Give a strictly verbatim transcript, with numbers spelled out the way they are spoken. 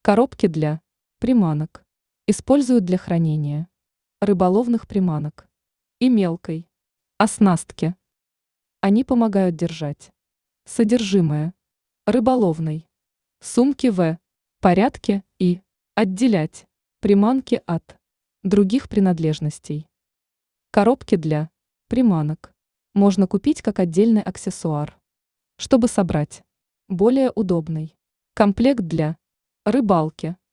Коробки для приманок используют для хранения рыболовных приманок и мелкой оснастки. Они помогают держать содержимое рыболовной сумки в порядке и отделять приманки от других принадлежностей. Коробки для приманок можно купить как отдельный аксессуар, чтобы собрать более удобный комплект для рыбалки.